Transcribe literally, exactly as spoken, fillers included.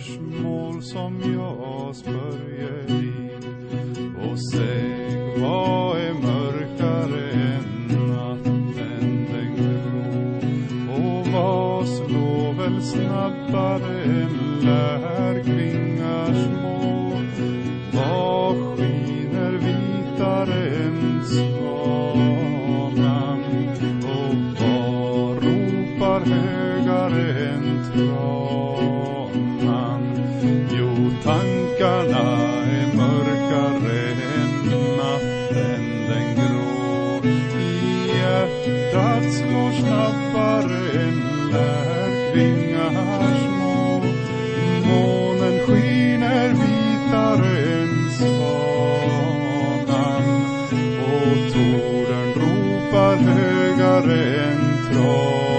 spörsmål som jag spörjer i. Och säg, vad är mörkare än natten den grå? Och vad slår väl snabbare än lärkvingars små? Vad skiner vitare än svanan? Och vad ropar högare än tranan? Jo, tankarna är mörkare än natten den grå. I hjärtat slår snabbare än lärkvingar små. Månen skiner vitare än svanan. Och torden ropar högare än tranan.